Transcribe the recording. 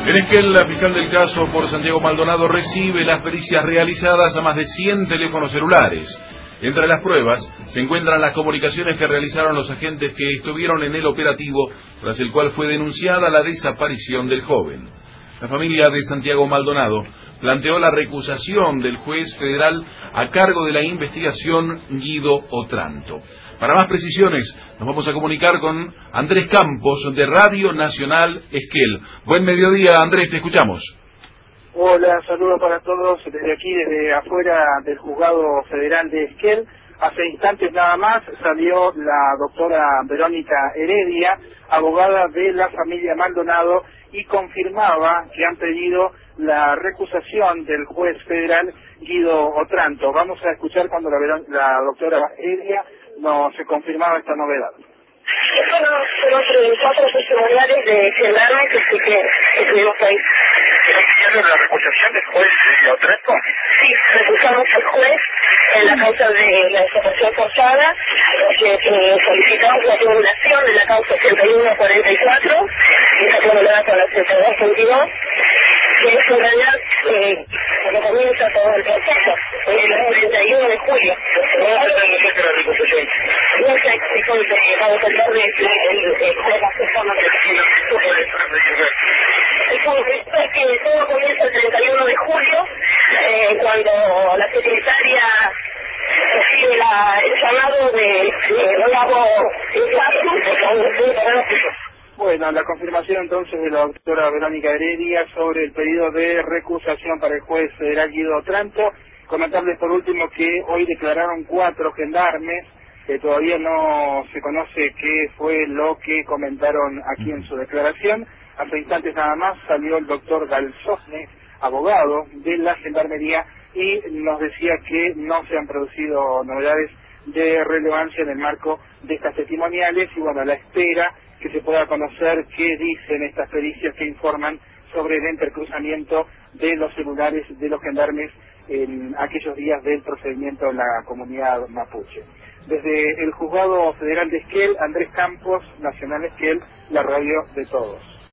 En Esquel, la fiscal del caso por Santiago Maldonado recibe las pericias realizadas a más de 100 teléfonos celulares. Entre las pruebas se encuentran las comunicaciones que realizaron los agentes que estuvieron en el operativo, tras el cual fue denunciada la desaparición del joven. La familia de Santiago Maldonado planteó la recusación del juez federal a cargo de la investigación Guido Otranto. Para más precisiones, nos vamos a comunicar con Andrés Campos, de Radio Nacional Esquel. Buen mediodía, Andrés, te escuchamos. Hola, saludos para todos desde aquí, desde afuera del Juzgado Federal de Esquel. Hace instantes nada más salió la doctora Verónica Heredia, abogada de la familia Maldonado, y confirmaba que han pedido la recusación del juez federal Guido Otranto. Vamos a escuchar cuando la doctora Heredia nos confirmaba esta novedad. Fueron 4 testimoniales de gendarmes que estuvimos ahí. ¿Hicieron la recusación del juez Otranto? Sí, recusamos al juez en la causa de la desaparición forzada, solicitamos la formulación de la causa 8144, que está formulada con la 8222, que es en realidad cuando comienza todo el proceso, el 31 de julio. No sé, disculpe, vamos a hablar de las personas el punto es que todo comienza el 31 de julio, cuando la secretaria recibe el llamado de Bueno, la confirmación entonces de la doctora Verónica Heredia sobre el pedido de recusación para el juez federal Guido Otranto. Comentarles por último que hoy declararon 4 gendarmes, que todavía no se conoce qué fue lo que comentaron aquí en su declaración. Hace instantes nada más salió el doctor Galzosne, abogado de la Gendarmería, y nos decía que no se han producido novedades de relevancia en el marco de estas testimoniales, y bueno, a la espera que se pueda conocer qué dicen estas pericias que informan sobre el intercruzamiento de los celulares de los gendarmes en aquellos días del procedimiento en la comunidad mapuche. Desde el Juzgado Federal de Esquel, Andrés Campos, Nacional Esquel, la radio de todos.